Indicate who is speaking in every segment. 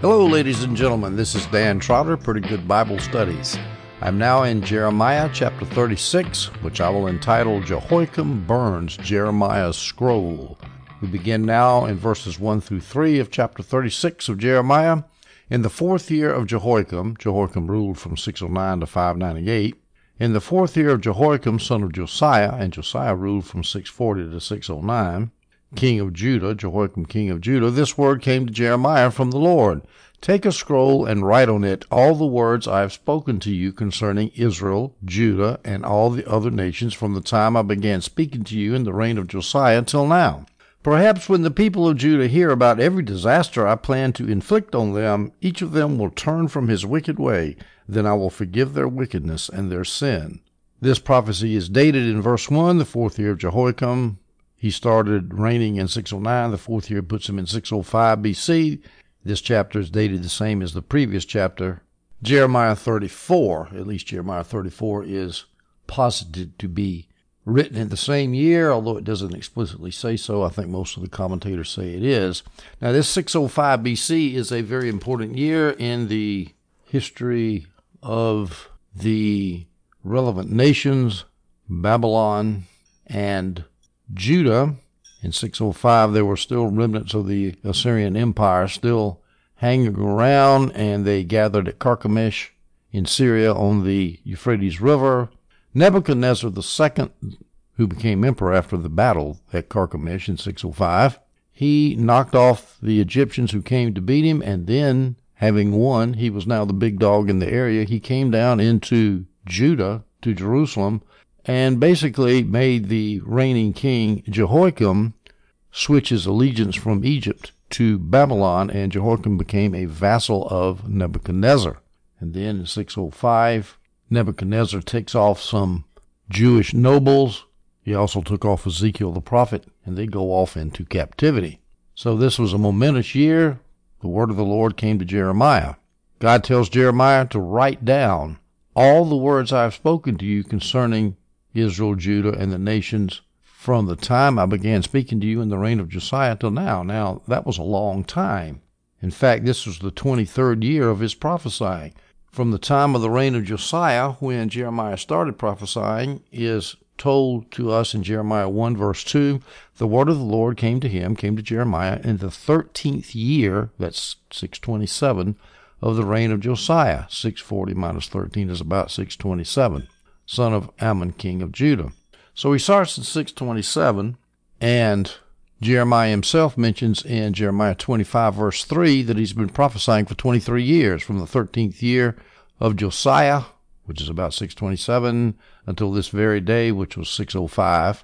Speaker 1: Hello, ladies and gentlemen. This is Dan Trotter, Pretty Good Bible Studies. I'm now in Jeremiah chapter 36, which I will entitle Jehoiakim Burns Jeremiah's Scroll. We begin now in verses 1 through 3 of chapter 36 of Jeremiah. In the fourth year of Jehoiakim ruled from 609 to 598. In the fourth year of Jehoiakim, son of Josiah, and Josiah ruled from 640 to 609, king of Judah, Jehoiakim king of Judah, this word came to Jeremiah from the Lord. Take a scroll and write on it all the words I have spoken to you concerning Israel, Judah, and all the other nations from the time I began speaking to you in the reign of Josiah till now. Perhaps when the people of Judah hear about every disaster I plan to inflict on them, each of them will turn from his wicked way. Then I will forgive their wickedness and their sin. This prophecy is dated in verse 1, the fourth year of Jehoiakim. He started reigning in 609. The fourth year puts him in 605 B.C. This chapter is dated the same as the previous chapter. Jeremiah 34, at least Jeremiah 34, is posited to be written in the same year, although it doesn't explicitly say so. I think most of the commentators say it is. Now, this 605 B.C. is a very important year in the history of the relevant nations, Babylon and Judah. In 605, there were still remnants of the Assyrian Empire still hanging around, and they gathered at Carchemish in Syria on the Euphrates River. Nebuchadnezzar II, who became emperor after the battle at Carchemish in 605, he knocked off the Egyptians who came to beat him, and then, having won, he was now the big dog in the area. He came down into Judah, to Jerusalem, and basically made the reigning king Jehoiakim switch his allegiance from Egypt to Babylon, and Jehoiakim became a vassal of Nebuchadnezzar. And then in 605, Nebuchadnezzar takes off some Jewish nobles. He also took off Ezekiel the prophet, and they go off into captivity. So this was a momentous year. The word of the Lord came to Jeremiah. God tells Jeremiah to write down all the words I have spoken to you concerning Israel, Judah, and the nations from the time I began speaking to you in the reign of Josiah till now. Now, that was a long time. In fact, this was the 23rd year of his prophesying. From the time of the reign of Josiah, when Jeremiah started prophesying, is told to us in Jeremiah 1, verse 2, the word of the Lord came to Jeremiah, in the 13th year, that's 627, of the reign of Josiah. 640 minus 13 is about 627. Son of Ammon, king of Judah. So he starts in 627, and Jeremiah himself mentions in Jeremiah 25, verse 3, that he's been prophesying for 23 years, from the 13th year of Josiah, which is about 627, until this very day, which was 605.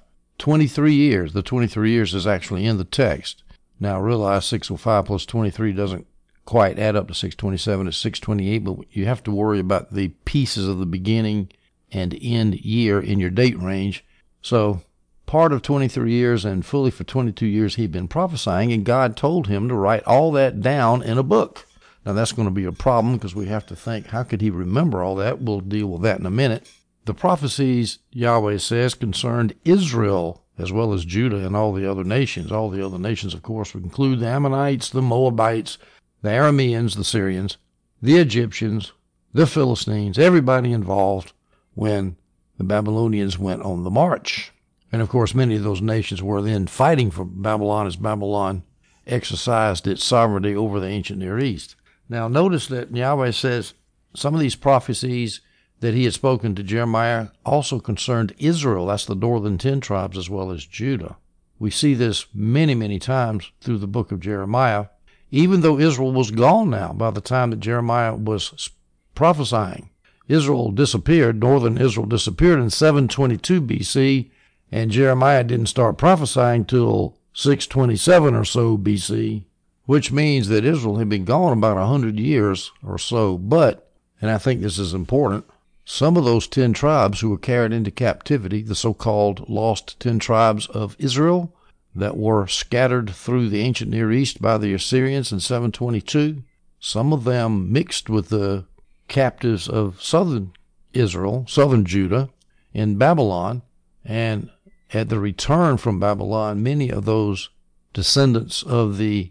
Speaker 1: 23 years. The 23 years is actually in the text. Now, realize 605 plus 23 doesn't quite add up to 627. It's 628, but you have to worry about the pieces of the beginning and end year in your date range. So part of 23 years and fully for 22 years he'd been prophesying, and God told him to write all that down in a book. Now that's going to be a problem because we have to think, how could he remember all that? We'll deal with that in a minute. The prophecies, Yahweh says, concerned Israel as well as Judah and all the other nations. All the other nations, of course, would include the Ammonites, the Moabites, the Arameans, the Syrians, the Egyptians, the Philistines, everybody involved when the Babylonians went on the march. And of course, many of those nations were then fighting for Babylon as Babylon exercised its sovereignty over the ancient Near East. Now, notice that Yahweh says some of these prophecies that he had spoken to Jeremiah also concerned Israel. That's the northern 10 tribes as well as Judah. We see this many, many times through the book of Jeremiah, even though Israel was gone now by the time that Jeremiah was prophesying. Israel disappeared, northern Israel disappeared in 722 B.C., and Jeremiah didn't start prophesying till 627 or so B.C., which means that Israel had been gone about 100 years or so. But, and I think this is important, some of those 10 tribes who were carried into captivity, the so-called lost 10 tribes of Israel that were scattered through the ancient Near East by the Assyrians in 722, some of them mixed with the captives of southern Israel, southern Judah, in Babylon, and at the return from Babylon, many of those descendants of the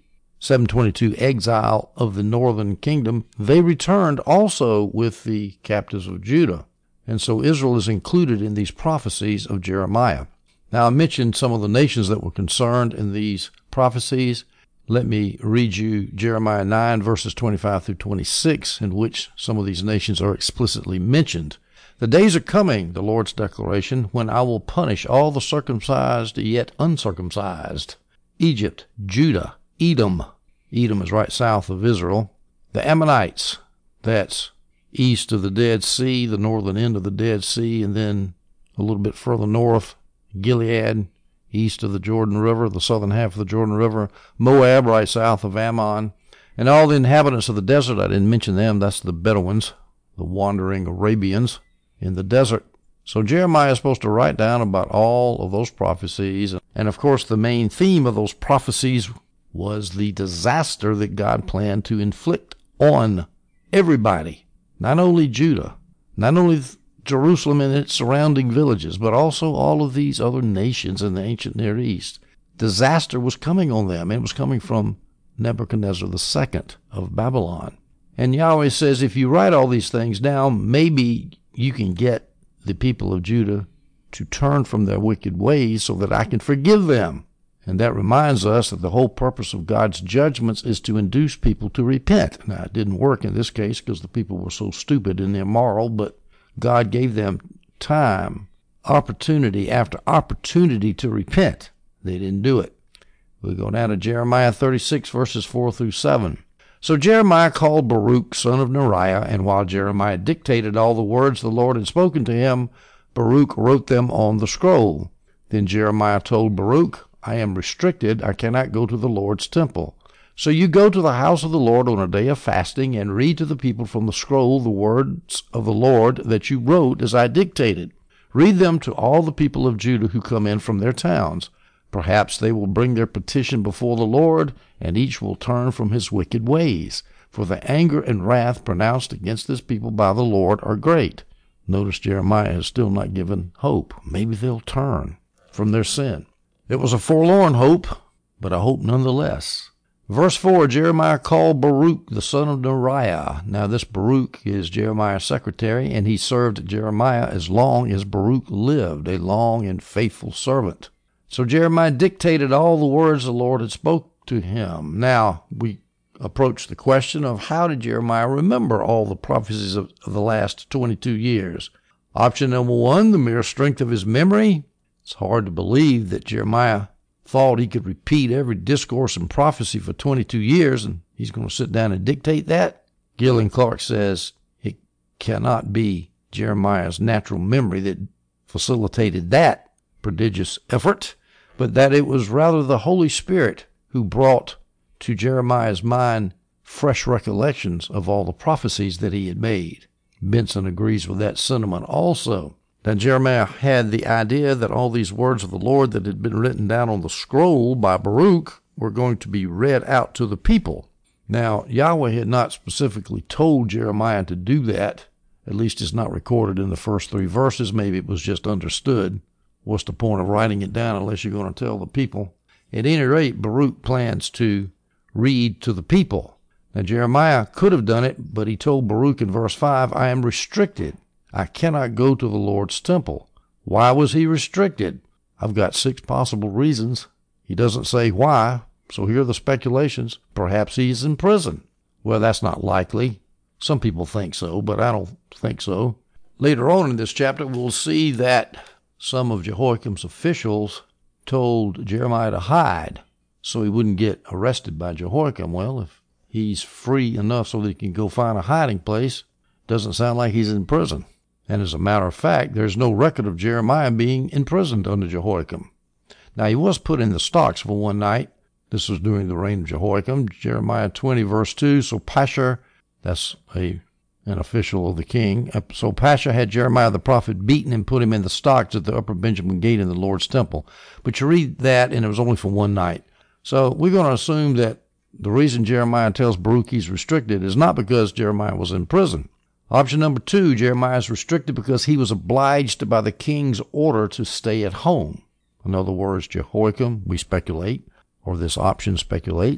Speaker 1: 722 exile of the northern kingdom, they returned also with the captives of Judah. And so Israel is included in these prophecies of Jeremiah. Now, I mentioned some of the nations that were concerned in these prophecies. Let me read you Jeremiah 9, verses 25 through 26, in which some of these nations are explicitly mentioned. The days are coming, the Lord's declaration, when I will punish all the circumcised yet uncircumcised. Egypt, Judah, Edom. Edom is right south of Israel. The Ammonites, that's east of the Dead Sea, the northern end of the Dead Sea, and then a little bit further north, Gilead, east of the Jordan River, the southern half of the Jordan River. Moab, right south of Ammon. And all the inhabitants of the desert, I didn't mention them, that's the Bedouins, the wandering Arabians in the desert. So Jeremiah is supposed to write down about all of those prophecies. And of course, the main theme of those prophecies was the disaster that God planned to inflict on everybody, not only Judah, not only Jerusalem and its surrounding villages, but also all of these other nations in the ancient Near East. Disaster was coming on them. It was coming from Nebuchadnezzar II of Babylon. And Yahweh says, if you write all these things down, maybe you can get the people of Judah to turn from their wicked ways so that I can forgive them. And that reminds us that the whole purpose of God's judgments is to induce people to repent. Now, it didn't work in this case because the people were so stupid and immoral, but God gave them time, opportunity after opportunity to repent. They didn't do it. We go down to Jeremiah 36, verses 4 through 7. So Jeremiah called Baruch, son of Neriah, and while Jeremiah dictated all the words the Lord had spoken to him, Baruch wrote them on the scroll. Then Jeremiah told Baruch, I am restricted. I cannot go to the Lord's temple. So you go to the house of the Lord on a day of fasting and read to the people from the scroll the words of the Lord that you wrote as I dictated. Read them to all the people of Judah who come in from their towns. Perhaps they will bring their petition before the Lord, and each will turn from his wicked ways. For the anger and wrath pronounced against this people by the Lord are great. Notice Jeremiah has still not given hope. Maybe they'll turn from their sin. It was a forlorn hope, but a hope nonetheless. Verse 4, Jeremiah called Baruch, the son of Neriah. Now this Baruch is Jeremiah's secretary, and he served Jeremiah as long as Baruch lived, a long and faithful servant. So Jeremiah dictated all the words the Lord had spoke to him. Now we approach the question of how did Jeremiah remember all the prophecies of the last 22 years? Option number 1, the mere strength of his memory. It's hard to believe that Jeremiah thought he could repeat every discourse and prophecy for 22 years, and he's going to sit down and dictate that. Gillian Clark says it cannot be Jeremiah's natural memory that facilitated that prodigious effort, but that it was rather the Holy Spirit who brought to Jeremiah's mind fresh recollections of all the prophecies that he had made. Benson agrees with that sentiment also. Now Jeremiah had the idea that all these words of the Lord that had been written down on the scroll by Baruch were going to be read out to the people. Now Yahweh had not specifically told Jeremiah to do that. At least it's not recorded in the first 3 verses. Maybe it was just understood. What's the point of writing it down unless you're going to tell the people? At any rate, Baruch plans to read to the people. Now Jeremiah could have done it, but he told Baruch in verse 5, I am restricted. I cannot go to the Lord's temple. Why was he restricted? I've got 6 possible reasons. He doesn't say why, so here are the speculations. Perhaps he's in prison. Well, that's not likely. Some people think so, but I don't think so. Later on in this chapter, we'll see that some of Jehoiakim's officials told Jeremiah to hide so he wouldn't get arrested by Jehoiakim. Well, if he's free enough so that he can go find a hiding place, doesn't sound like he's in prison. And as a matter of fact, there's no record of Jeremiah being imprisoned under Jehoiakim. Now, he was put in the stocks for one night. This was during the reign of Jehoiakim. Jeremiah 20, verse 2, so Pashur, that's an official of the king. So Pashur had Jeremiah the prophet beaten and put him in the stocks at the upper Benjamin gate in the Lord's temple. But you read that, and it was only for one night. So we're going to assume that the reason Jeremiah tells Baruch he's restricted is not because Jeremiah was in prison. Option number 2, Jeremiah is restricted because he was obliged by the king's order to stay at home. In other words, Jehoiakim, we speculate, or this option speculates,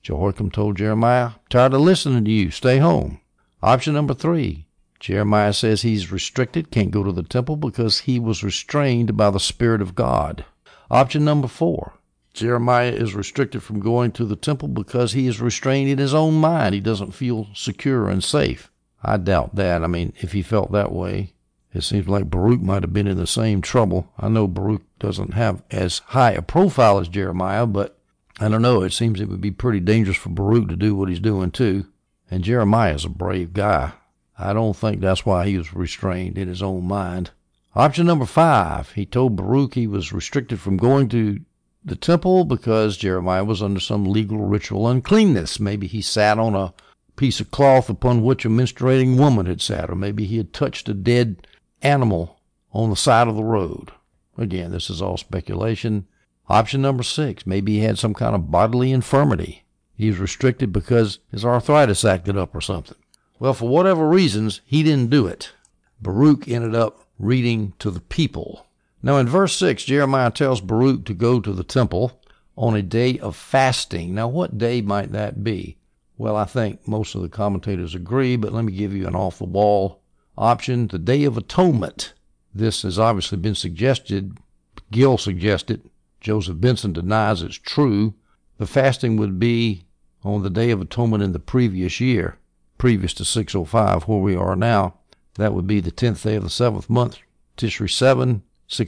Speaker 1: Jehoiakim told Jeremiah, tired of listening to you, stay home. Option number 3, Jeremiah says he's restricted, can't go to the temple because he was restrained by the Spirit of God. Option number 4, Jeremiah is restricted from going to the temple because he is restrained in his own mind. He doesn't feel secure and safe. I doubt that. I mean, if he felt that way, it seems like Baruch might have been in the same trouble. I know Baruch doesn't have as high a profile as Jeremiah, but I don't know. It seems it would be pretty dangerous for Baruch to do what he's doing too. And Jeremiah is a brave guy. I don't think that's why he was restrained in his own mind. Option number 5, he told Baruch he was restricted from going to the temple because Jeremiah was under some legal ritual uncleanness. Maybe he sat on a piece of cloth upon which a menstruating woman had sat, or maybe he had touched a dead animal on the side of the road. Again, this is all speculation. Option number 6, maybe he had some kind of bodily infirmity. He was restricted because his arthritis acted up or something. Well, for whatever reasons, he didn't do it. Baruch ended up reading to the people. Now in verse 6, Jeremiah tells Baruch to go to the temple on a day of fasting. Now what day might that be? Well, I think most of the commentators agree, but let me give you an off-the-wall option, the Day of Atonement. This has obviously been suggested. Gill suggested. Joseph Benson denies it's true. The fasting would be on the Day of Atonement in the previous year, previous to 605, where we are now. That would be the 10th day of the 7th month, Tishri 7,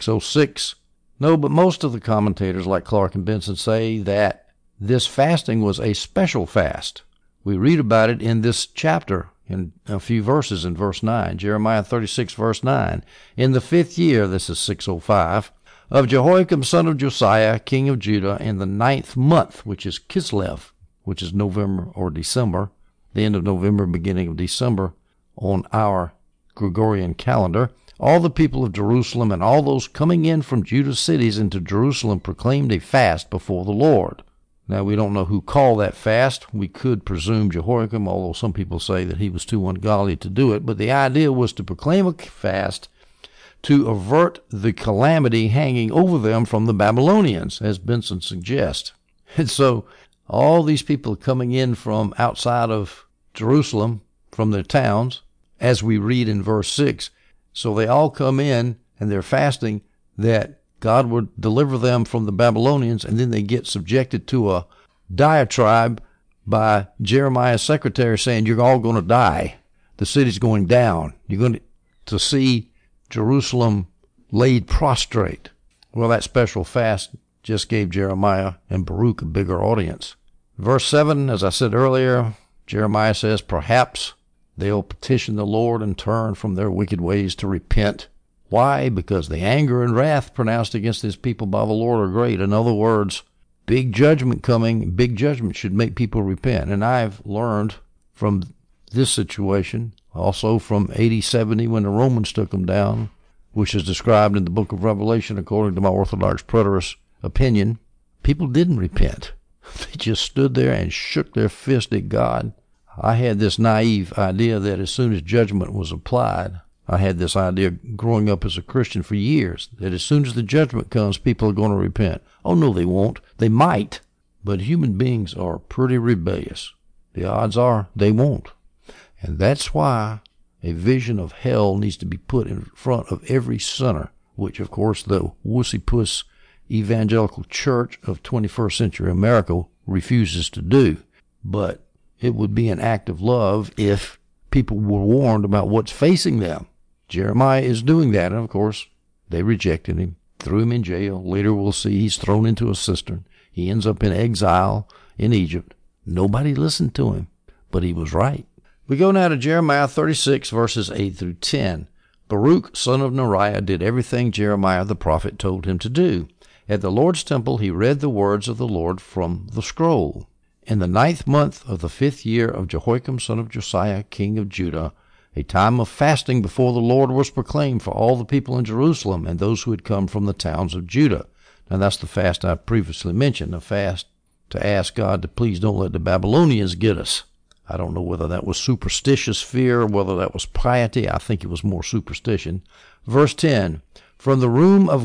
Speaker 1: 606. No, but most of the commentators like Clark and Benson say that this fasting was a special fast. We read about it in this chapter in a few verses in verse 9, Jeremiah 36, verse 9. In the 5th year, this is 605, of Jehoiakim son of Josiah, king of Judah, in the 9th month, which is Kislev, which is November or December, the end of November, beginning of December, on our Gregorian calendar, all the people of Jerusalem and all those coming in from Judah's cities into Jerusalem proclaimed a fast before the Lord. Now, we don't know who called that fast. We could presume Jehoiakim, although some people say that he was too ungodly to do it. But the idea was to proclaim a fast to avert the calamity hanging over them from the Babylonians, as Benson suggests. And so all these people coming in from outside of Jerusalem, from their towns, as we read in verse 6, so they all come in and they're fasting that God would deliver them from the Babylonians, and then they get subjected to a diatribe by Jeremiah's secretary saying, you're all going to die. The city's going down. You're going to see Jerusalem laid prostrate. Well, that special fast just gave Jeremiah and Baruch a bigger audience. Verse 7, as I said earlier, Jeremiah says, perhaps they'll petition the Lord and turn from their wicked ways to repent. Why? Because the anger and wrath pronounced against his people by the Lord are great. In other words, big judgment coming. Big judgment should make people repent. And I've learned from this situation, also from AD 70 when the Romans took them down, which is described in the book of Revelation according to my Orthodox preterist opinion, people didn't repent. They just stood there and shook their fist at God. I had this naive idea that as soon as judgment was applied, I had this idea growing up as a Christian for years, that as soon as the judgment comes, people are going to repent. Oh, no, they won't. They might, but human beings are pretty rebellious. The odds are they won't. And that's why a vision of hell needs to be put in front of every sinner, which, of course, the wussy-puss evangelical church of 21st century America refuses to do. But it would be an act of love if people were warned about what's facing them. Jeremiah is doing that, and of course, they rejected him, threw him in jail. Later we'll see he's thrown into a cistern. He ends up in exile in Egypt. Nobody listened to him, but he was right. We go now to Jeremiah 36, verses 8 through 10. Baruch, son of Neriah, did everything Jeremiah the prophet told him to do. At the Lord's temple he read the words of the Lord from the scroll. In the 9th month of the 5th year of Jehoiakim son of Josiah, king of Judah, a time of fasting before the Lord was proclaimed for all the people in Jerusalem and those who had come from the towns of Judah. Now that's the fast I previously mentioned, a fast to ask God to please don't let the Babylonians get us. I don't know whether that was superstitious fear or whether that was piety. I think it was more superstition. Verse 10, from the room of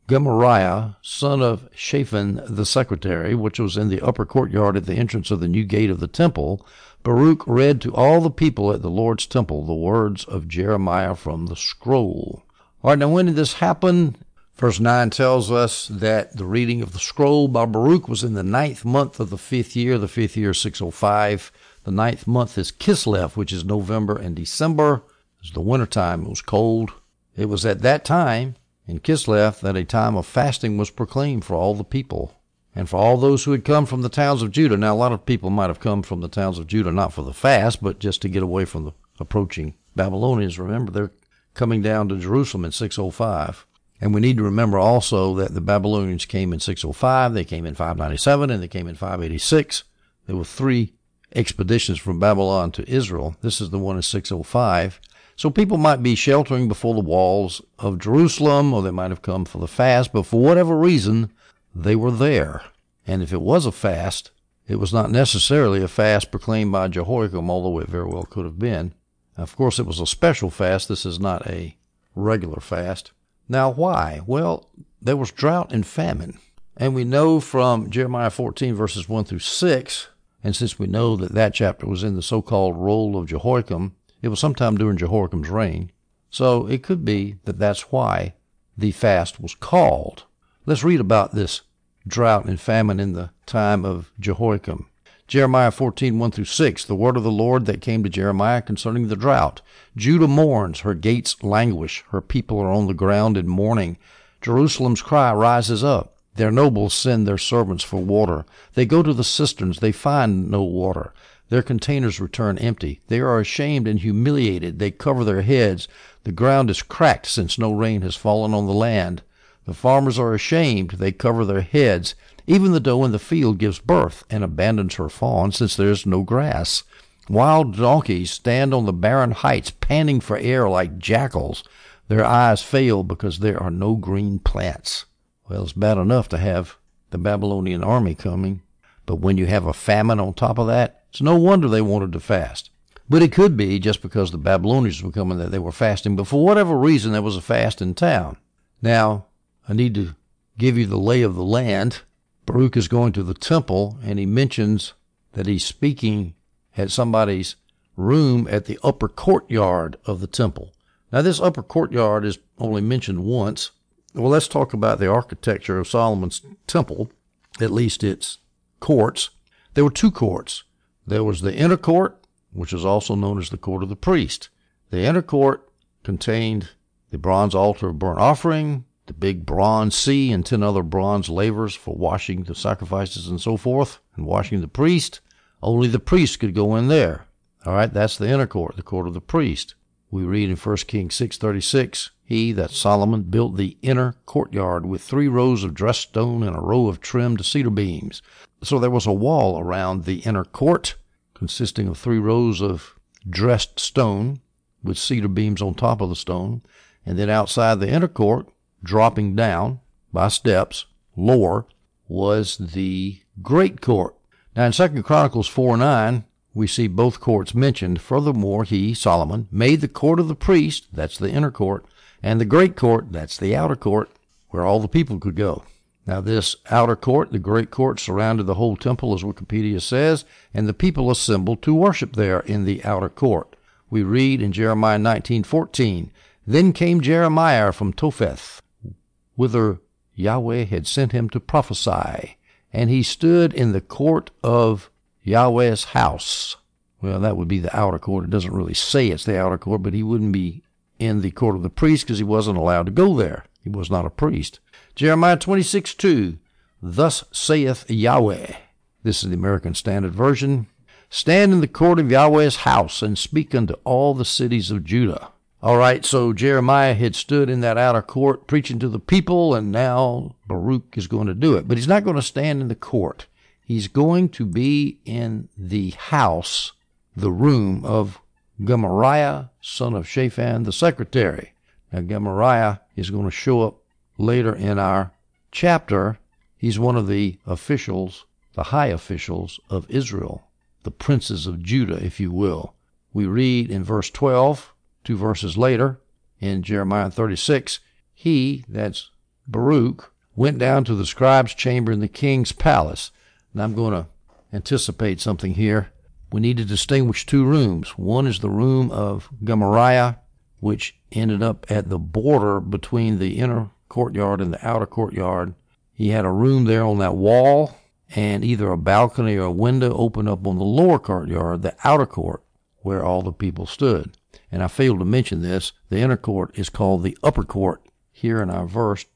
Speaker 1: Gemariah, son of Shaphan the secretary, which was in the upper courtyard at the entrance of the new gate of the temple, Baruch read to all the people at the Lord's temple the words of Jeremiah from the scroll. All right, now when did this happen? Verse 9 tells us that the reading of the scroll by Baruch was in the 9th month of the 5th year. The 5th year is 605. The 9th month is Kislev, which is November and December. It's the wintertime. It was cold. It was at that time in Kislev that a time of fasting was proclaimed for all the people and for all those who had come from the towns of Judah. Now, a lot of people might have come from the towns of Judah not for the fast, but just to get away from the approaching Babylonians. Remember, they're coming down to Jerusalem in 605. And we need to remember also that the Babylonians came in 605, they came in 597, and they came in 586. There were 3 expeditions from Babylon to Israel. This is the one in 605. So people might be sheltering before the walls of Jerusalem, or they might have come for the fast, but for whatever reason, they were there. And if it was a fast, it was not necessarily a fast proclaimed by Jehoiakim, although it very well could have been. Now, of course, it was a special fast. This is not a regular fast. Now, why? Well, there was drought and famine. And we know from Jeremiah 14, verses 1 through 6, and since we know that that chapter was in the so-called roll of Jehoiakim, it was sometime during Jehoiakim's reign. So it could be that that's why the fast was called. Let's read about this drought and famine in the time of Jehoiakim. Jeremiah 14, 1 through 6, the word of the Lord that came to Jeremiah concerning the drought. Judah mourns, her gates languish, her people are on the ground in mourning. Jerusalem's cry rises up. Their nobles send their servants for water. They go to the cisterns, they find no water. Their containers return empty. They are ashamed and humiliated. They cover their heads. The ground is cracked since no rain has fallen on the land. The farmers are ashamed. They cover their heads. Even the doe in the field gives birth and abandons her fawn, since there is no grass. Wild donkeys stand on the barren heights, panting for air like jackals. Their eyes fail because there are no green plants. Well, it's bad enough to have the Babylonian army coming, but when you have a famine on top of that, it's no wonder they wanted to fast. But it could be just because the Babylonians were coming that they were fasting, but for whatever reason, there was a fast in town. Now, I need to give you the lay of the land. Baruch is going to the temple, and he mentions that he's speaking at somebody's room at the upper courtyard of the temple. Now, this upper courtyard is only mentioned once. Well, let's talk about the architecture of Solomon's temple, at least its courts. There were 2 courts. There was the inner court, which is also known as the court of the priest. The inner court contained the bronze altar of burnt offering, the big bronze sea, and 10 other bronze lavers for washing the sacrifices and so forth, and washing the priest. Only the priest could go in there. All right, that's the inner court, the court of the priest. We read in 1 Kings 6:36, he, that Solomon, built the inner courtyard with 3 rows of dressed stone and a row of trimmed cedar beams. So there was a wall around the inner court, consisting of 3 rows of dressed stone with cedar beams on top of the stone, and then outside the inner court, dropping down by steps, lower, was the great court. Now in 2 Chronicles 4:9, we see both courts mentioned. Furthermore, he, Solomon, made the court of the priest, that's the inner court, and the great court, that's the outer court, where all the people could go. Now this outer court, the great court, surrounded the whole temple, as Wikipedia says, and the people assembled to worship there in the outer court. We read in Jeremiah 19:14, then came Jeremiah from Topheth, whither Yahweh had sent him to prophesy, and he stood in the court of Yahweh's house. Well, that would be the outer court. It doesn't really say it's the outer court, but he wouldn't be in the court of the priest because he wasn't allowed to go there. He was not a priest. Jeremiah 26:2, thus saith Yahweh. This is the American Standard Version. Stand in the court of Yahweh's house and speak unto all the cities of Judah. All right, so Jeremiah had stood in that outer court preaching to the people, and now Baruch is going to do it. But he's not going to stand in the court. He's going to be in the house, the room of Gemariah, son of Shaphan, the secretary. Now, Gemariah is going to show up later in our chapter. He's one of the officials, the high officials of Israel, the princes of Judah, if you will. We read in verse 12, 2 verses later, in Jeremiah 36, he, that's Baruch went down to the scribe's chamber in the king's palace. Now I'm going to anticipate something here. We need to distinguish two rooms. One is the room of Gemariah, which ended up at the border between the inner courtyard and the outer courtyard. He had a room there on that wall, and either a balcony or a window opened up on the lower courtyard, the outer court, where all the people stood. And I failed to mention this. The inner court is called the upper court here in our verse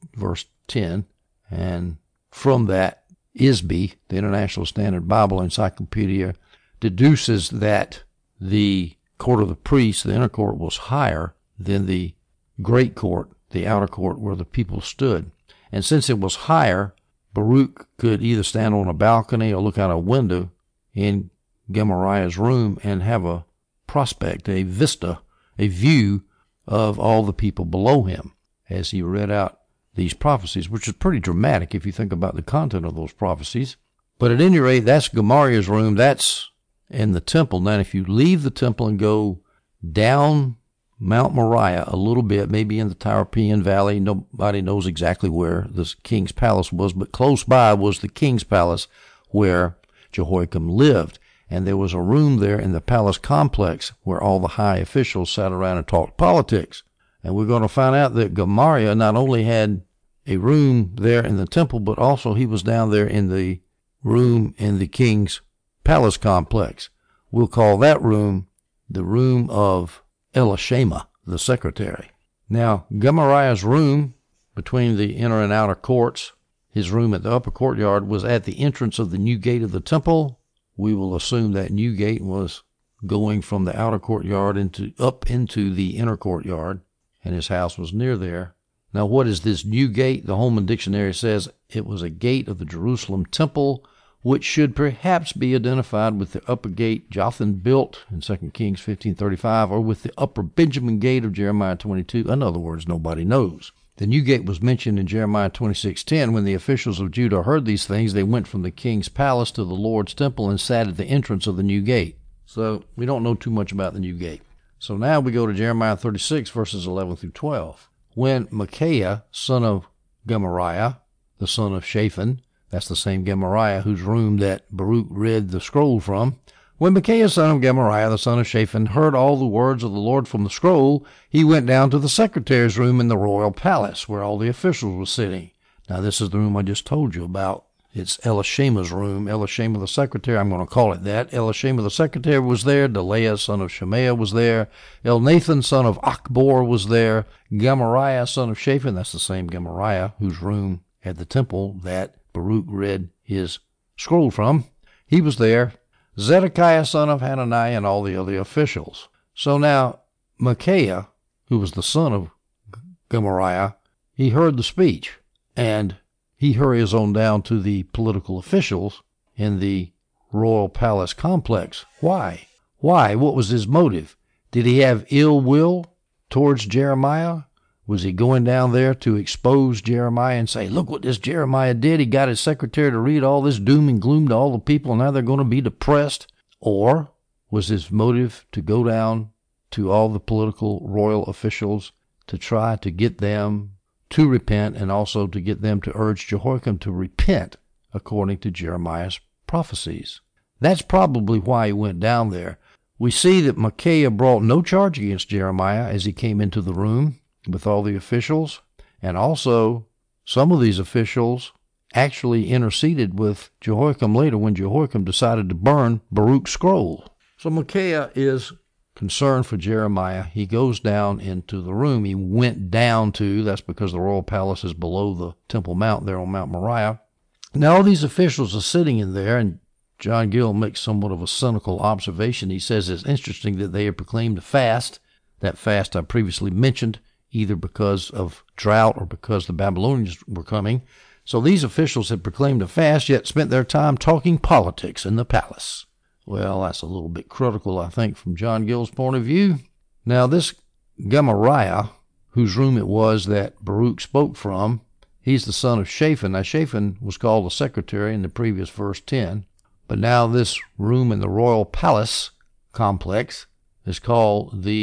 Speaker 1: 10. And from that, ISBE, the International Standard Bible Encyclopedia, deduces that the court of the priests, the inner court, was higher than the great court, the outer court, where the people stood. And since it was higher, Baruch could either stand on a balcony or look out a window in Gemariah's room and have a prospect, a vista, a view of all the people below him as he read out these prophecies, which is pretty dramatic if you think about the content of those prophecies. But at any rate, that's Gemariah's room. That's in the temple. Now, if you leave the temple and go down Mount Moriah a little bit, maybe in the Tyropoeon Valley, nobody knows exactly where the king's palace was, but close by was the king's palace where Jehoiakim lived. And there was a room there in the palace complex where all the high officials sat around and talked politics. And we're going to find out that Gemariah not only had a room there in the temple, but also he was down there in the room in the king's palace complex. We'll call that room the room of Elishama, the secretary. Now, Gemariah's room between the inner and outer courts, his room at the upper courtyard, was at the entrance of the new gate of the temple. We will assume that new gate was going from the outer courtyard up into the inner courtyard, and his house was near there. Now, what is this new gate? The Holman Dictionary says it was a gate of the Jerusalem temple, which should perhaps be identified with the upper gate Jotham built in 2 Kings 15:35, or with the upper Benjamin gate of Jeremiah 22. In other words, nobody knows. The new gate was mentioned in Jeremiah 26:10. When the officials of Judah heard these things, they went from the king's palace to the Lord's temple and sat at the entrance of the new gate. So we don't know too much about the new gate. So now we go to Jeremiah 36, verses 11 through 12. When Micaiah, son of Gemariah, the son of Shaphan, that's the same Gemariah whose room that Baruch read the scroll from, when Micaiah, son of Gemariah, the son of Shaphan, heard all the words of the Lord from the scroll, he went down to the secretary's room in the royal palace, where all the officials were sitting. Now, this is the room I just told you about. It's Elishama's room. Elishama the secretary, I'm going to call it that. Elishama the secretary was there. Delaiah, son of Shemaiah, was there. Elnathan, son of Achbor, was there. Gemariah, son of Shaphan, that's the same Gemariah whose room at the temple that Baruch read his scroll from, he was there. Zedekiah, son of Hananiah, and all the other officials. So now, Micaiah, who was the son of Gemariah, he heard the speech, and he hurries on down to the political officials in the royal palace complex. Why? Why? What was his motive? Did he have ill will towards Jeremiah? Was he going down there to expose Jeremiah and say, look what this Jeremiah did? He got his secretary to read all this doom and gloom to all the people, and now they're going to be depressed? Or was his motive to go down to all the political royal officials to try to get them to repent, and also to get them to urge Jehoiakim to repent according to Jeremiah's prophecies? That's probably why he went down there. We see that Micaiah brought no charge against Jeremiah as he came into the room with all the officials, and also some of these officials actually interceded with Jehoiakim later when Jehoiakim decided to burn Baruch's scroll. So Micaiah is concerned for Jeremiah. He goes down into the room. He went down to, that's because the royal palace is below the Temple Mount there on Mount Moriah. Now all these officials are sitting in there, and John Gill makes somewhat of a cynical observation. He says it's interesting that they have proclaimed a fast. That fast I previously mentioned, either because of drought or because the Babylonians were coming. So these officials had proclaimed a fast, yet spent their time talking politics in the palace. Well, that's a little bit critical, I think, from John Gill's point of view. Now, this Gemariah, whose room it was that Baruch spoke from, he's the son of Shaphan. Now, Shaphan was called the secretary in the previous verse 10, but now this room in the royal palace complex is called the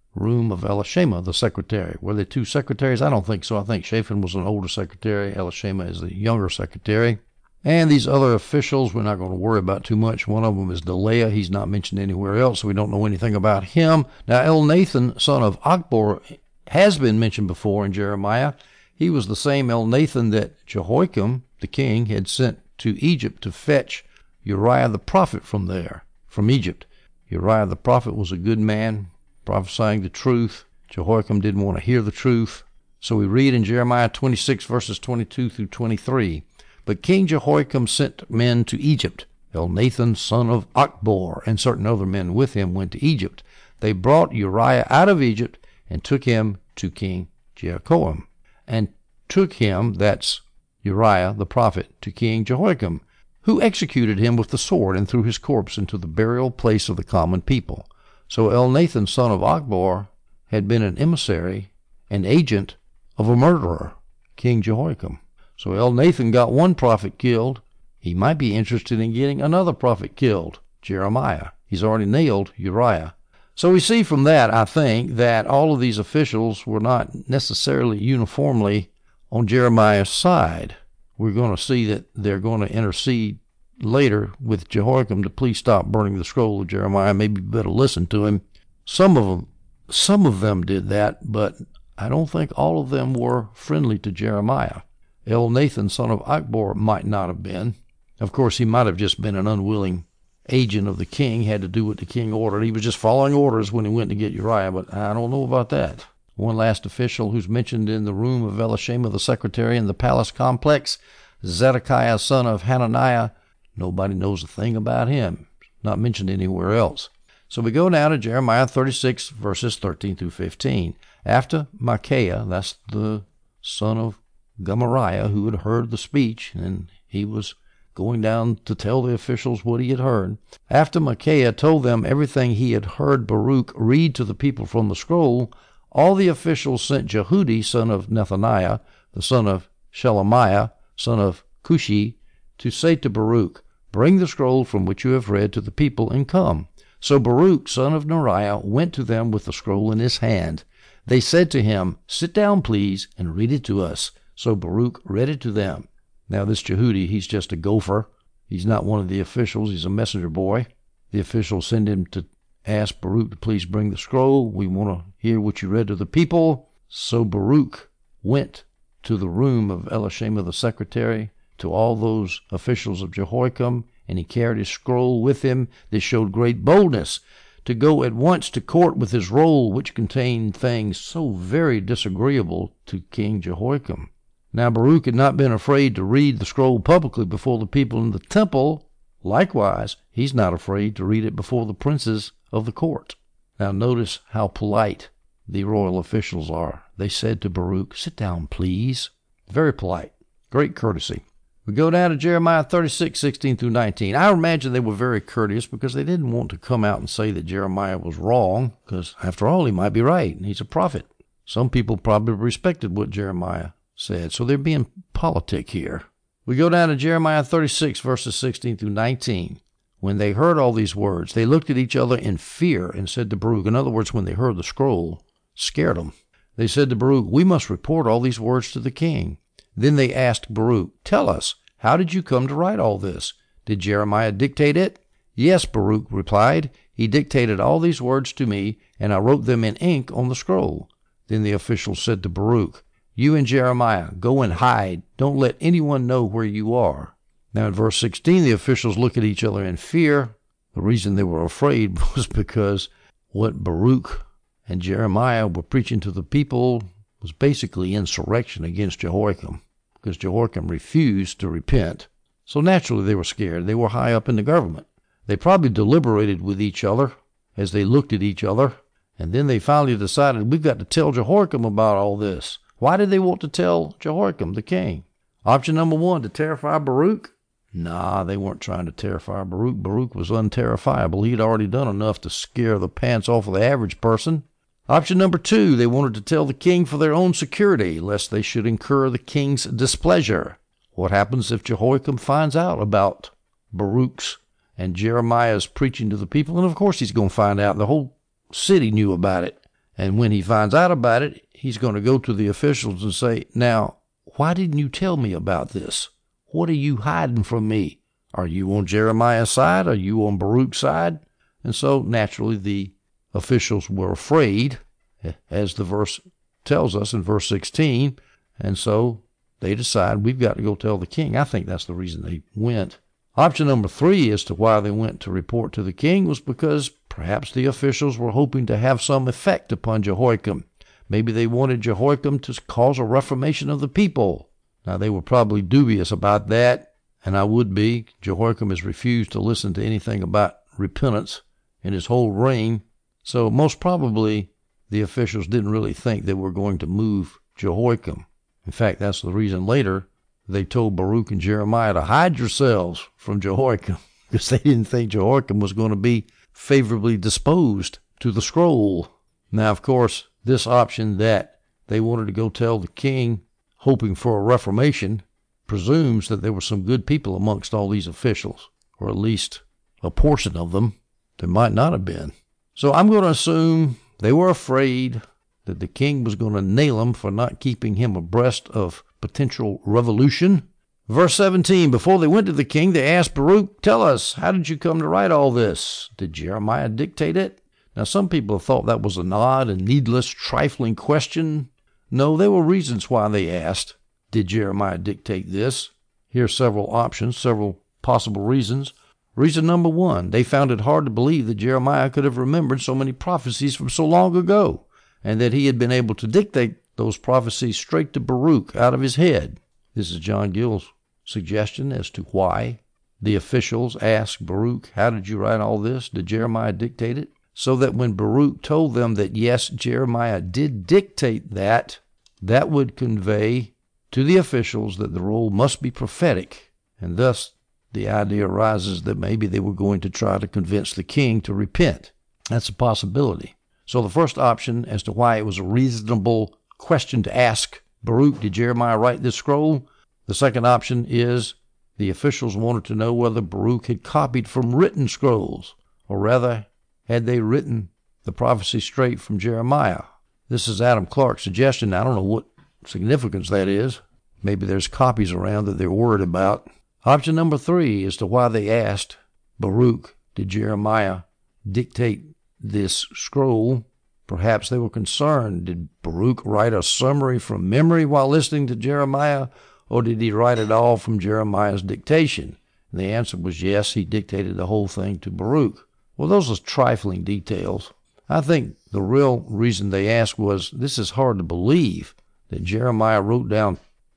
Speaker 1: room of Elishama, the secretary. Were they two secretaries? I don't think so. I think Shaphan was an older secretary. Elishama is the younger secretary. And these other officials, we're not going to worry about too much. One of them is Delaiah. He's not mentioned anywhere else, so we don't know anything about him. Now, Elnathan, son of Achbor, has been mentioned before in Jeremiah. He was the same Elnathan that Jehoiakim, the king, had sent to Egypt to fetch Uriah the prophet from Egypt. Uriah the prophet was a good man, prophesying the truth. Jehoiakim didn't want to hear the truth. So we read in Jeremiah 26, verses 22 through 23, "But King Jehoiakim sent men to Egypt. Elnathan, son of Achbor, and certain other men with him went to Egypt. They brought Uriah out of Egypt and took him to King Jehoiakim, and took him," that's Uriah the prophet, "to King Jehoiakim, who executed him with the sword and threw his corpse into the burial place of the common people." So Elnathan, son of Achbor, had been an emissary, an agent of a murderer, King Jehoiakim. So Elnathan got one prophet killed. He might be interested in getting another prophet killed, Jeremiah. He's already nailed Uriah. So we see from that, I think, that all of these officials were not necessarily uniformly on Jeremiah's side. We're going to see that they're going to intercede later with Jehoiakim to please stop burning the scroll of Jeremiah. Maybe better listen to him. Some of them did that, but I don't think all of them were friendly to Jeremiah. Elnathan, son of Achbor, might not have been. Of course, he might have just been an unwilling agent of the king, had to do what the king ordered. He was just following orders when he went to get Uriah, but I don't know about that. One last official who's mentioned in the room of Elishama, the secretary in the palace complex, Zedekiah, son of Hananiah. Nobody knows a thing about him. Not mentioned anywhere else. So we go now to Jeremiah 36, verses 13 through 15. After Micaiah, that's the son of Gemariah, who had heard the speech, and he was going down to tell the officials what he had heard. After Micaiah told them everything he had heard Baruch read to the people from the scroll, all the officials sent Jehudi, son of Nethaniah, the son of Shelemiah, son of Cushi, to say to Baruch, "Bring the scroll from which you have read to the people and come." So Baruch, son of Neriah, went to them with the scroll in his hand. They said to him, "Sit down, please, and read it to us." So Baruch read it to them. Now this Jehudi, he's just a gopher. He's not one of the officials. He's a messenger boy. The officials send him to ask Baruch to please bring the scroll. "We want to hear what you read to the people." So Baruch went to the room of Elishama the secretary, to all those officials of Jehoiakim, and he carried his scroll with him. This showed great boldness to go at once to court with his roll, which contained things so very disagreeable to King Jehoiakim. Now Baruch had not been afraid to read the scroll publicly before the people in the temple. Likewise, he's not afraid to read it before the princes of the court. Now notice how polite the royal officials are. They said to Baruch, "Sit down, please." Very polite. Great courtesy. We go down to Jeremiah 36, 16 through 19. I imagine they were very courteous because they didn't want to come out and say that Jeremiah was wrong, because after all, he might be right, and he's a prophet. Some people probably respected what Jeremiah said, so they're being politic here. We go down to Jeremiah 36, verses 16 through 19. When they heard all these words, they looked at each other in fear and said to Baruch, in other words, when they heard the scroll, scared them. They said to Baruch, "We must report all these words to the king." Then they asked Baruch, "Tell us, how did you come to write all this? Did Jeremiah dictate it?" "Yes," Baruch replied. "He dictated all these words to me, and I wrote them in ink on the scroll." Then the officials said to Baruch, "You and Jeremiah, go and hide. Don't let anyone know where you are." Now in verse 16, the officials look at each other in fear. The reason they were afraid was because what Baruch and Jeremiah were preaching to the people was basically insurrection against Jehoiakim, because Jehoiakim refused to repent. So naturally they were scared. They were high up in the government. They probably deliberated with each other as they looked at each other, and then they finally decided, we've got to tell Jehoiakim about all this. Why did they want to tell Jehoiakim, the king? Option number one, to terrify Baruch? Nah, they weren't trying to terrify Baruch. Baruch was unterrifiable. He'd already done enough to scare the pants off of the average person. Option number two, they wanted to tell the king for their own security, lest they should incur the king's displeasure. What happens if Jehoiakim finds out about Baruch's and Jeremiah's preaching to the people? And of course he's going to find out. The whole city knew about it. And when he finds out about it, he's going to go to the officials and say, now, why didn't you tell me about this? What are you hiding from me? Are you on Jeremiah's side? Are you on Baruch's side? And so naturally the officials were afraid, as the verse tells us in verse 16. And so they decide, we've got to go tell the king. I think that's the reason they went. Option number 3 as to why they went to report to the king was because perhaps the officials were hoping to have some effect upon Jehoiakim. Maybe they wanted Jehoiakim to cause a reformation of the people. Now, they were probably dubious about that, and I would be. Jehoiakim has refused to listen to anything about repentance in his whole reign. So most probably the officials didn't really think they were going to move Jehoiakim. In fact, that's the reason later they told Baruch and Jeremiah to hide yourselves from Jehoiakim, because they didn't think Jehoiakim was going to be favorably disposed to the scroll. Now, of course, this option that they wanted to go tell the king, hoping for a reformation, presumes that there were some good people amongst all these officials, or at least a portion of them. There might not have been. So I'm going to assume they were afraid that the king was going to nail them for not keeping him abreast of potential revolution. Verse 17, before they went to the king, they asked Baruch, tell us, how did you come to write all this? Did Jeremiah dictate it? Now, some people thought that was an odd and needless, trifling question. No, there were reasons why they asked, did Jeremiah dictate this? Here are several options, several possible reasons. Reason number 1, they found it hard to believe that Jeremiah could have remembered so many prophecies from so long ago, and that he had been able to dictate those prophecies straight to Baruch out of his head. This is John Gill's suggestion as to why the officials asked Baruch, how did you write all this? Did Jeremiah dictate it? So that when Baruch told them that yes, Jeremiah did dictate that, that would convey to the officials that the role must be prophetic, and thus the idea arises that maybe they were going to try to convince the king to repent. That's a possibility. So the first option as to why it was a reasonable question to ask Baruch, did Jeremiah write this scroll? The second option is the officials wanted to know whether Baruch had copied from written scrolls, or rather, had they written the prophecy straight from Jeremiah? This is Adam Clark's suggestion. I don't know what significance that is. Maybe there's copies around that they're worried about. Option number 3 as to why they asked Baruch, did Jeremiah dictate this scroll? Perhaps they were concerned. Did Baruch write a summary from memory while listening to Jeremiah, or did he write it all from Jeremiah's dictation? And the answer was yes, he dictated the whole thing to Baruch. Well, those are trifling details. I think the real reason they asked was, this is hard to believe that Jeremiah wrote down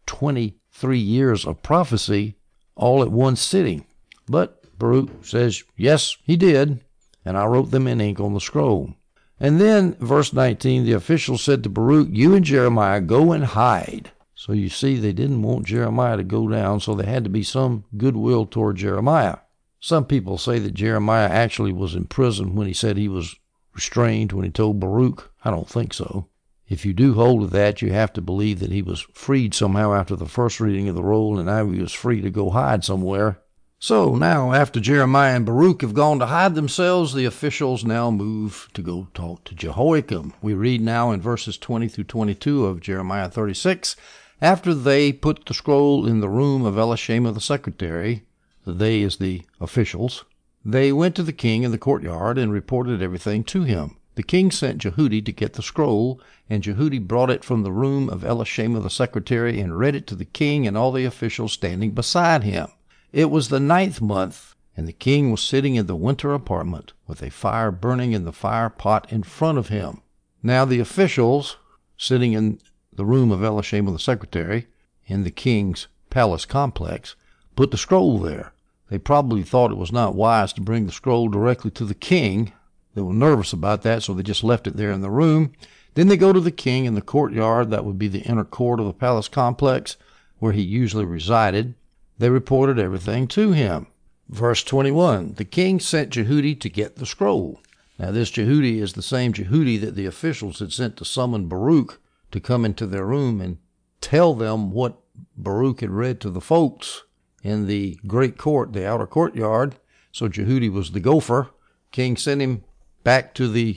Speaker 1: 23 years of prophecy all at one sitting. But Baruch says, yes, he did, and I wrote them in ink on the scroll. And then, verse 19, the officials said to Baruch, you and Jeremiah go and hide. So you see, they didn't want Jeremiah to go down, so there had to be some goodwill toward Jeremiah. Some people say that Jeremiah actually was in prison when he said he was restrained when he told Baruch. I don't think so. If you do hold to that, you have to believe that he was freed somehow after the first reading of the roll, and now he was free to go hide somewhere. So now, after Jeremiah and Baruch have gone to hide themselves, the officials now move to go talk to Jehoiakim. We read now in verses 20 through 22 of Jeremiah 36, after they put the scroll in the room of Elishama the secretary, the they is the officials, they went to the king in the courtyard and reported everything to him. The king sent Jehudi to get the scroll, and Jehudi brought it from the room of Elishama the secretary and read it to the king and all the officials standing beside him. It was the 9th month, and the king was sitting in the winter apartment with a fire burning in the fire pot in front of him. Now the officials, sitting in the room of Elishama the secretary, in the king's palace complex, put the scroll there. They probably thought it was not wise to bring the scroll directly to the king. They were nervous about that, so they just left it there in the room. Then they go to the king in the courtyard, that would be the inner court of the palace complex, where he usually resided. They reported everything to him. Verse 21, the king sent Jehudi to get the scroll. Now this Jehudi is the same Jehudi that the officials had sent to summon Baruch to come into their room and tell them what Baruch had read to the folks in the great court, the outer courtyard. So Jehudi was the gopher. King sent him back to the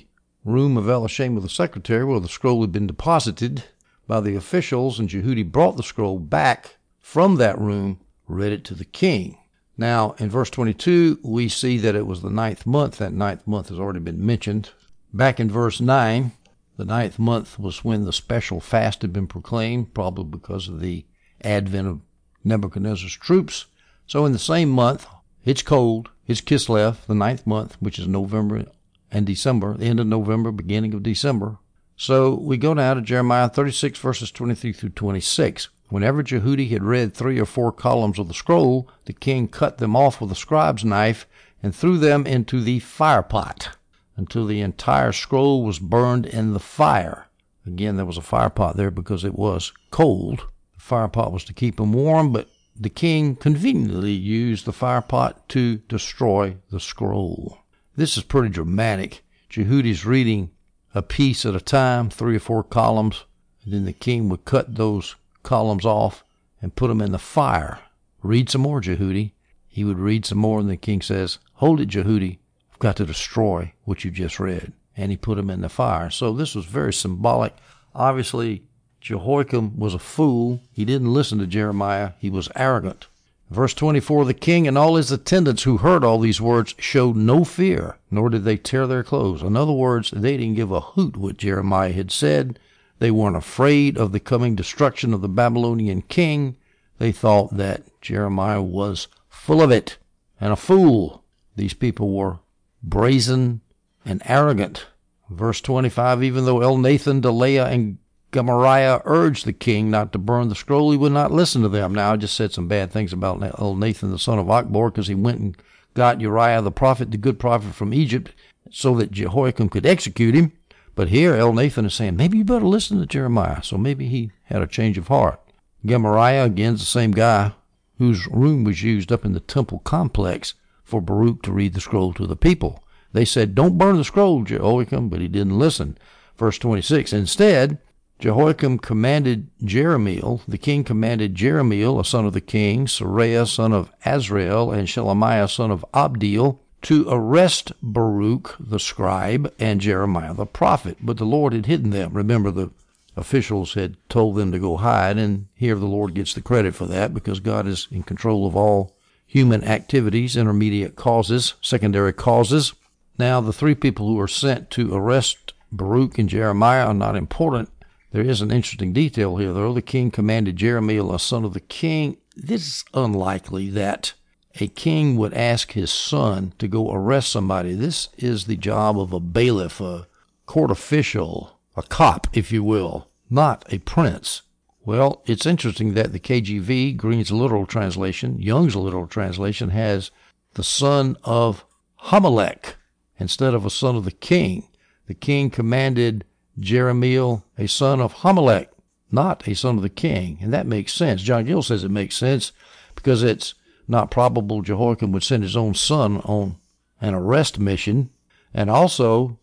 Speaker 1: room of Elishama the secretary, where the scroll had been deposited by the officials, and Jehudi brought the scroll back from that room, read it to the king. Now, in verse 22, we see that it was the 9th month. That 9th month has already been mentioned. Back in verse 9, the 9th month was when the special fast had been proclaimed, probably because of the advent of Nebuchadnezzar's troops. So in the same month, it's cold, it's Kislev, the 9th month, which is November and December, the end of November, beginning of December. So we go now to Jeremiah 36, verses 23 through 26. Whenever Jehudi had read 3 or 4 columns of the scroll, the king cut them off with a scribe's knife and threw them into the firepot until the entire scroll was burned in the fire. Again, there was a firepot there because it was cold. The firepot was to keep them warm, but the king conveniently used the firepot to destroy the scroll. This is pretty dramatic. Jehudi's reading a piece at a time, 3 or 4 columns, and then the king would cut those columns off and put them in the fire. Read some more, Jehudi. He would read some more, and the king says, "Hold it, Jehudi. I've got to destroy what you just read." And he put them in the fire. So this was very symbolic. Obviously, Jehoiakim was a fool. He didn't listen to Jeremiah. He was arrogant. Verse 24, the king and all his attendants who heard all these words showed no fear, nor did they tear their clothes. In other words, they didn't give a hoot what Jeremiah had said. They weren't afraid of the coming destruction of the Babylonian king. They thought that Jeremiah was full of it and a fool. These people were brazen and arrogant. Verse 25, even though Elnathan, Delaiah, and Gemariah urged the king not to burn the scroll, he would not listen to them. Now, I just said some bad things about Elnathan, the son of Achbor, because he went and got Uriah the prophet, the good prophet from Egypt, so that Jehoiakim could execute him. But here, Elnathan is saying, maybe you better listen to Jeremiah. So maybe he had a change of heart. Gemariah, again, is the same guy whose room was used up in the temple complex for Baruch to read the scroll to the people. They said, don't burn the scroll, Jehoiakim, but he didn't listen. Verse 26, instead, Jehoiakim commanded Jeremiel, the king commanded Jeremiel, a son of the king, Seraiah, son of Azrael, and Shelemiah, son of Abdeel, to arrest Baruch the scribe and Jeremiah the prophet. But the Lord had hidden them. Remember, the officials had told them to go hide, and here the Lord gets the credit for that because God is in control of all human activities, intermediate causes, secondary causes. Now, the 3 people who are sent to arrest Baruch and Jeremiah are not important. There is an interesting detail here, though. The king commanded Jeremiel, a son of the king. This is unlikely that a king would ask his son to go arrest somebody. This is the job of a bailiff, a court official, a cop, if you will, not a prince. Well, it's interesting that the KJV, Green's literal translation, Young's literal translation, has the son of Hamelech instead of a son of the king. The king commanded Jeremiel, a son of Hamelech, not a son of the king. And that makes sense. John Gill says it makes sense because it's not probable Jehoiakim would send his own son on an arrest mission. And also,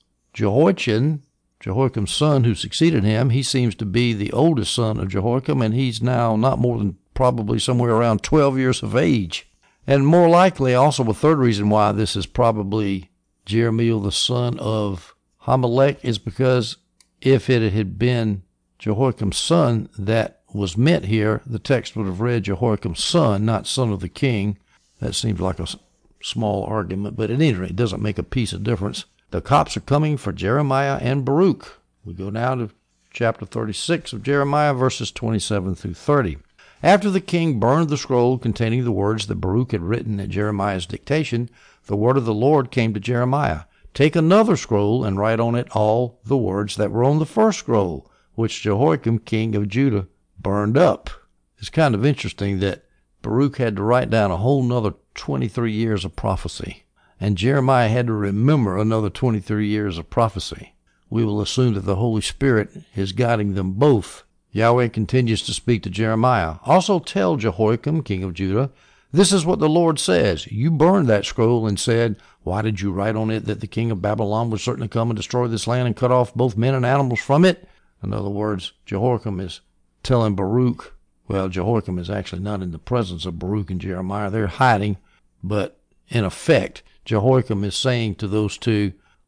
Speaker 1: Jehoiakim's son who succeeded him, he seems to be the oldest son of Jehoiakim, and he's now not more than probably somewhere around 12 years of age. And more likely, also a third reason why this is probably Jeremiel, the son of Hamelech, is because if it had been Jehoiakim's son that was meant here, the text would have read Jehoiakim's son, not son of the king. That seems like a small argument, but at any rate, it doesn't make a piece of difference. The cops are coming for Jeremiah and Baruch. We go now to chapter 36 of Jeremiah, verses 27 through 30. After the king burned the scroll containing the words that Baruch had written at Jeremiah's dictation, the word of the Lord came to Jeremiah. Take another scroll and write on it all the words that were on the first scroll, which Jehoiakim, king of Judah, burned up. It's kind of interesting that Baruch had to write down a whole nother 23 years of prophecy, and Jeremiah had to remember another 23 years of prophecy. We will assume that the Holy Spirit is guiding them both. Yahweh continues to speak to Jeremiah. Also tell Jehoiakim, king of Judah, this is what the Lord says. You burned that scroll and said, why did you write on it that the king of Babylon would certainly come and destroy this land and cut off both men and animals from it? In other words, Jehoiakim is telling Baruch, well, Jehoiakim is actually not in the presence of Baruch and Jeremiah. They're hiding, but in effect, Jehoiakim is saying to those two,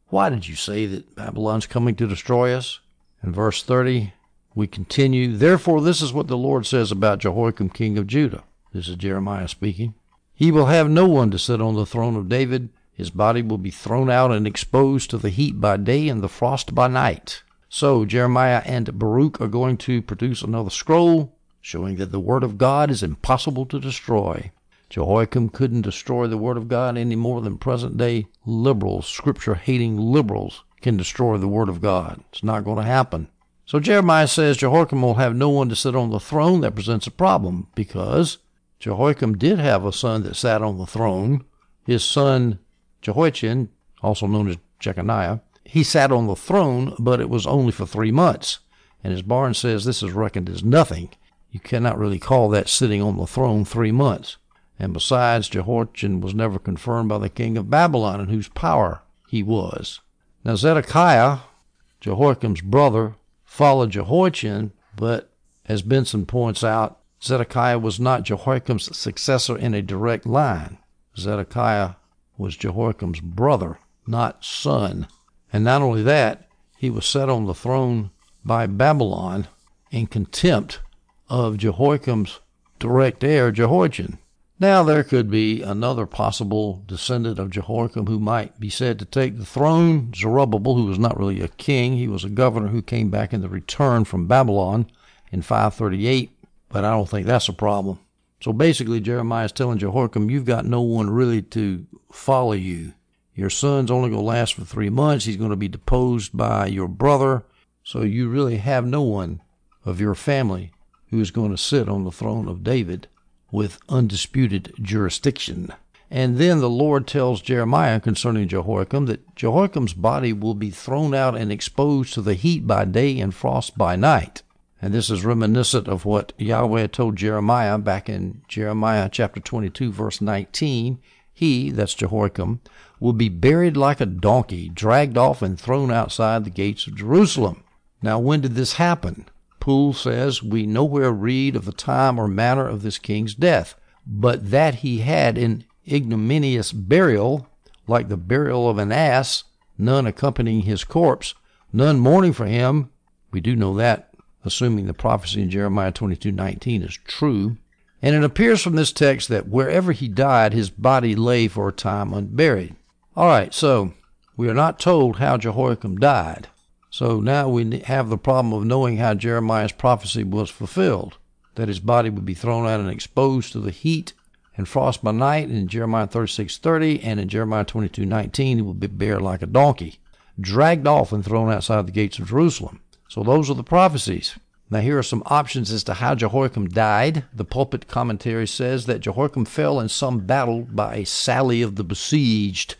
Speaker 1: Why did you say that Babylon's coming to destroy us? In verse 30, we continue, Therefore this is what the Lord says about Jehoiakim king of Judah. This is Jeremiah speaking. He will have no one to sit on the throne of David. His body will be thrown out and exposed to the heat by day and the frost by night. So Jeremiah and Baruch are going to produce another scroll, showing that the word of God is impossible to destroy. Jehoiakim couldn't destroy the word of God any more than present-day liberals, scripture-hating liberals, can destroy the word of God. It's not going to happen. So Jeremiah says Jehoiakim will have no one to sit on the throne. That presents a problem because Jehoiakim did have a son that sat on the throne. His son Jehoiachin, also known as Jeconiah, he sat on the throne, but it was only for 3 months. And as Barnes says, this is reckoned as nothing. You cannot really call that sitting on the throne 3 months. And besides, Jehoiachin was never confirmed by the king of Babylon, in whose power he was. Now Zedekiah, Jehoiakim's brother, followed Jehoiachin, but as Benson points out, Zedekiah was not Jehoiakim's successor in a direct line. Zedekiah was Jehoiakim's brother, not son. And not only that, he was set on the throne by Babylon in contempt of Jehoiakim's direct heir, Jehoiachin. Now there could be another possible descendant of Jehoiakim who might be said to take the throne, Zerubbabel, who was not really a king. He was a governor who came back in the return from Babylon in 538, but I don't think that's a problem. So basically Jeremiah is telling Jehoiakim, you've got no one really to follow you. Your son's only going to last for 3 months. He's going to be deposed by your brother. So you really have no one of your family who is going to sit on the throne of David with undisputed jurisdiction. And then the Lord tells Jeremiah concerning Jehoiakim that Jehoiakim's body will be thrown out and exposed to the heat by day and frost by night. And this is reminiscent of what Yahweh told Jeremiah back in Jeremiah chapter 22, verse 19. He, that's Jehoiakim, will be buried like a donkey, dragged off and thrown outside the gates of Jerusalem. Now, when did this happen? Poole says, we nowhere read of the time or manner of this king's death, but that he had an ignominious burial, like the burial of an ass, none accompanying his corpse, none mourning for him. We do know that, assuming the prophecy in Jeremiah 22:19 is true. And it appears from this text that wherever he died, his body lay for a time unburied. All right, so we are not told how Jehoiakim died. So now we have the problem of knowing how Jeremiah's prophecy was fulfilled, that his body would be thrown out and exposed to the heat and frost by night in Jeremiah 36:30, and in Jeremiah 22:19 he will be buried like a donkey, dragged off and thrown outside the gates of Jerusalem. So those are the prophecies. Now here are some options as to how Jehoiakim died. The pulpit commentary says that Jehoiakim fell in some battle by a sally of the besieged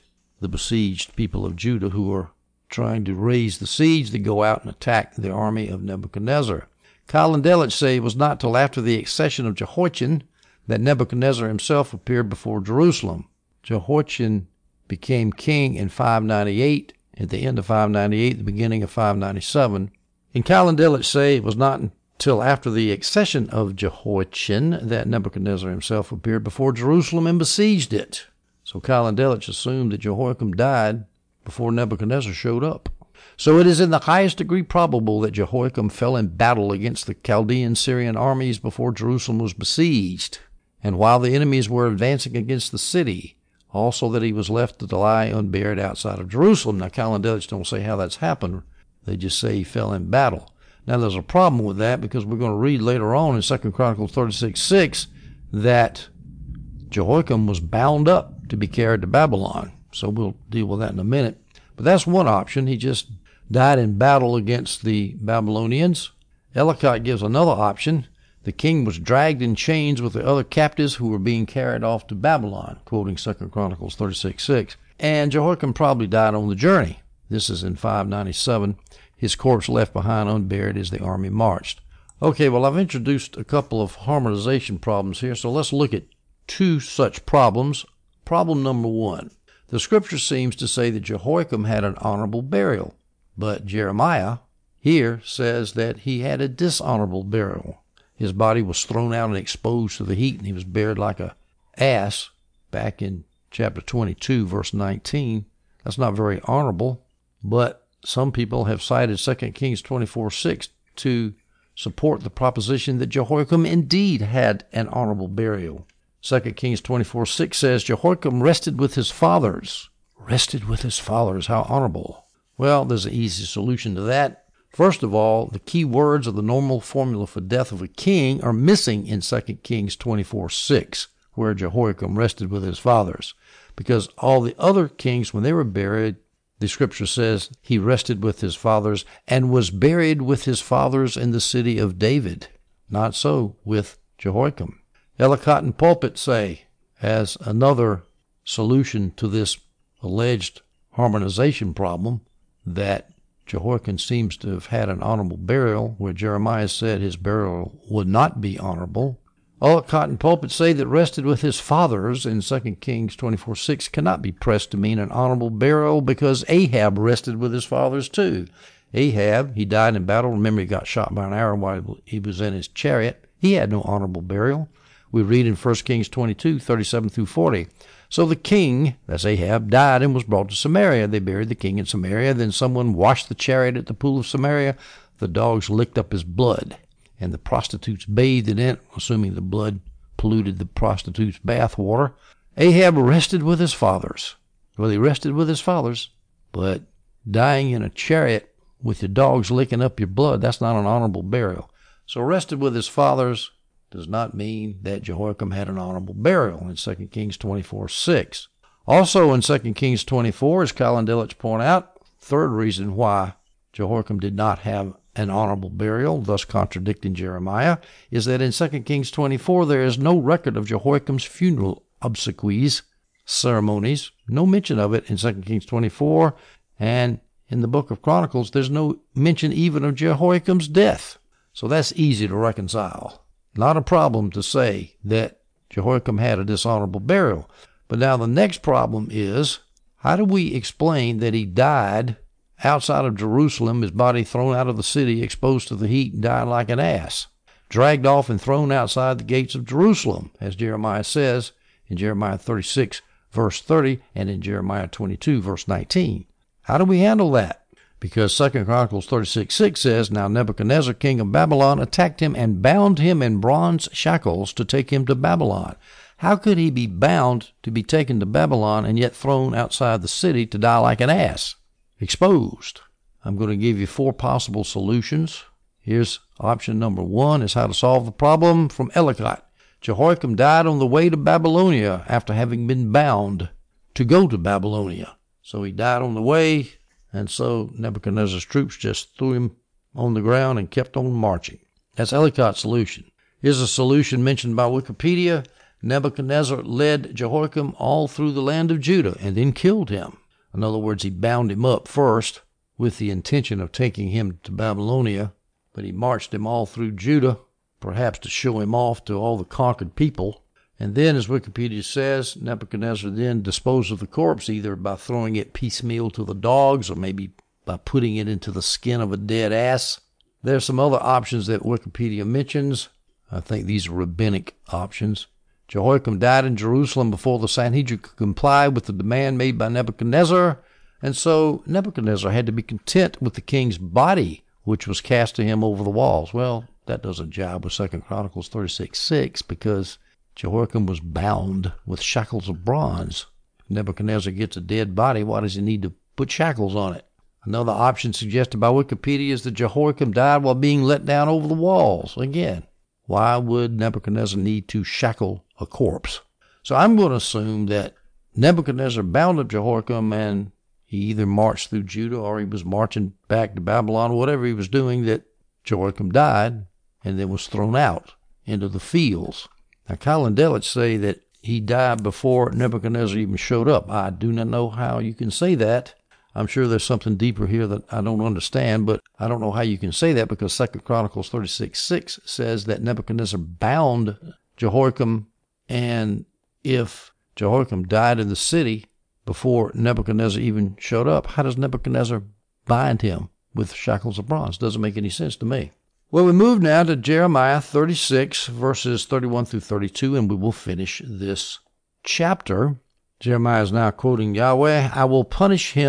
Speaker 1: people of Judah who were trying to raise the siege to go out and attack the army of Nebuchadnezzar. Kyle and Delitzsch say it was not till after the accession of Jehoiachin that Nebuchadnezzar himself appeared before Jerusalem. Jehoiachin became king in 598, at the end of 598, the beginning of 597. And Kyle and Delitzsch say it was not until after the accession of Jehoiachin that Nebuchadnezzar himself appeared before Jerusalem and besieged it. So Kyle and Delitzsch assumed that Jehoiakim died before Nebuchadnezzar showed up. So it is in the highest degree probable that Jehoiakim fell in battle against the Chaldean Syrian armies before Jerusalem was besieged, and while the enemies were advancing against the city, also that he was left to lie unburied outside of Jerusalem. Now, Kyle and Delitzsch don't say how that's happened. They just say he fell in battle. Now, there's a problem with that because we're going to read later on in 2 Chronicles 36:6 that Jehoiakim was bound up to be carried to Babylon. So we'll deal with that in a minute. But that's one option. He just died in battle against the Babylonians. Ellicott gives another option. The king was dragged in chains with the other captives who were being carried off to Babylon, quoting 2 Chronicles 36:6. And Jehoiakim probably died on the journey. This is in 597. His corpse left behind unburied as the army marched. Okay, well, I've introduced a couple of harmonization problems here, so let's look at two such problems. Problem number one. The scripture seems to say that Jehoiakim had an honorable burial, but Jeremiah here says that he had a dishonorable burial. His body was thrown out and exposed to the heat, and he was buried like an ass back in chapter 22, verse 19. That's not very honorable. but some people have cited 2 Kings 24:6 to support the proposition that Jehoiakim indeed had an honorable burial. 2 Kings 24:6 says, Jehoiakim rested with his fathers. Rested with his fathers, how honorable. Well, there's an easy solution to that. First of all, the key words of the normal formula for death of a king are missing in 2 Kings 24:6, where Jehoiakim rested with his fathers. Because all the other kings, when they were buried, the scripture says he rested with his fathers and was buried with his fathers in the city of David. Not so with Jehoiakim. Ellicott and Pulpit say, as another solution to this alleged harmonization problem, that Jehoiakim seems to have had an honorable burial, where Jeremiah said his burial would not be honorable. Ellicott and Pulpit say that rested with his fathers in 2 Kings 24:6 cannot be pressed to mean an honorable burial, because Ahab rested with his fathers too. Ahab, he died in battle. Remember, he got shot by an arrow while he was in his chariot. He had no honorable burial. We read in 1 Kings 22:37 through 40. So the king, that's Ahab, died and was brought to Samaria. They buried the king in Samaria. Then someone washed the chariot at the pool of Samaria. The dogs licked up his blood, and the prostitutes bathed in it, assuming the blood polluted the prostitute's bath water. Ahab rested with his fathers. Well, he rested with his fathers, but dying in a chariot with the dogs licking up your blood, that's not an honorable burial. So rested with his fathers does not mean that Jehoiakim had an honorable burial in 2 Kings 24:6. Also in 2 Kings 24, as Kyle and Delitzsch point out, third reason why Jehoiakim did not have an honorable burial, thus contradicting Jeremiah, is that in 2 Kings 24 there is no record of Jehoiakim's funeral obsequies, ceremonies, no mention of it in 2 Kings 24, and in the book of Chronicles there's no mention even of Jehoiakim's death. So that's easy to reconcile. Not a problem to say that Jehoiakim had a dishonorable burial. But now the next problem is, how do we explain that he died outside of Jerusalem, his body thrown out of the city, exposed to the heat, and died like an ass, dragged off and thrown outside the gates of Jerusalem, as Jeremiah says in Jeremiah 36, verse 30, and in Jeremiah 22, verse 19. How do we handle that? Because 2 Chronicles 36:6 says, Now Nebuchadnezzar, king of Babylon, attacked him and bound him in bronze shackles to take him to Babylon. How could he be bound to be taken to Babylon and yet thrown outside the city to die like an ass? Exposed. I'm going to give you 4 possible solutions. Here's option number 1 is how to solve the problem from Ellicott. Jehoiakim died on the way to Babylonia after having been bound to go to Babylonia. So he died on the way, and so Nebuchadnezzar's troops just threw him on the ground and kept on marching. That's Ellicott's solution. Here's a solution mentioned by Wikipedia. Nebuchadnezzar led Jehoiakim all through the land of Judah and then killed him. In other words, he bound him up first with the intention of taking him to Babylonia, but he marched him all through Judah, perhaps to show him off to all the conquered people. And then, as Wikipedia says, Nebuchadnezzar then disposed of the corpse either by throwing it piecemeal to the dogs or maybe by putting it into the skin of a dead ass. There are some other options that Wikipedia mentions. I think these are rabbinic options. Jehoiakim died in Jerusalem before the Sanhedrin could comply with the demand made by Nebuchadnezzar, and so Nebuchadnezzar had to be content with the king's body, which was cast to him over the walls. Well, that doesn't jibe with 2 Chronicles 36:6, because Jehoiakim was bound with shackles of bronze. Nebuchadnezzar gets a dead body. Why does he need to put shackles on it? Another option suggested by Wikipedia is that Jehoiakim died while being let down over the walls. Again, why would Nebuchadnezzar need to shackle a corpse? So I'm going to assume that Nebuchadnezzar bound up Jehoiakim and he either marched through Judah or he was marching back to Babylon, or whatever he was doing, that Jehoiakim died and then was thrown out into the fields. Now, Kyle and Delitzsch say that he died before Nebuchadnezzar even showed up. I do not know how you can say that. I'm sure there's something deeper here that I don't understand, but I don't know how you can say that, because 2 Chronicles 36:6 says that Nebuchadnezzar bound Jehoiakim, and if Jehoiakim died in the city before Nebuchadnezzar even showed up, how does Nebuchadnezzar bind him with shackles of bronze? Doesn't make any sense to me. Well, we move now to Jeremiah 36, verses 31 through 32, and we will finish this chapter. Jeremiah is now quoting Yahweh. I will punish him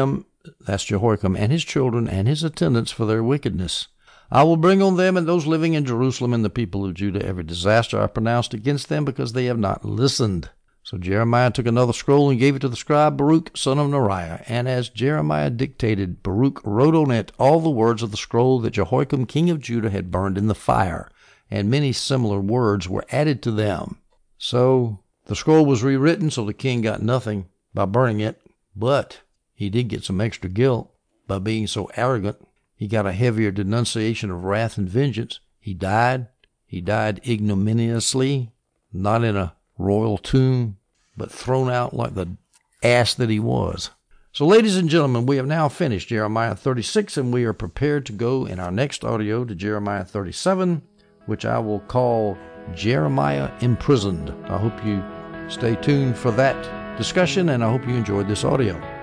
Speaker 1: that's Jehoiakim, and his children and his attendants for their wickedness. I will bring on them and those living in Jerusalem and the people of Judah every disaster I pronounced against them, because they have not listened. So Jeremiah took another scroll and gave it to the scribe Baruch, son of Neriah. And as Jeremiah dictated, Baruch wrote on it all the words of the scroll that Jehoiakim, king of Judah, had burned in the fire, and many similar words were added to them. So the scroll was rewritten, so the king got nothing by burning it, but he did get some extra guilt by being so arrogant. He got a heavier denunciation of wrath and vengeance. He died. He died ignominiously, not in a royal tomb, but thrown out like the ass that he was. So, ladies and gentlemen, we have now finished Jeremiah 36, and we are prepared to go in our next audio to Jeremiah 37, which I will call Jeremiah Imprisoned. I hope you stay tuned for that discussion, and I hope you enjoyed this audio.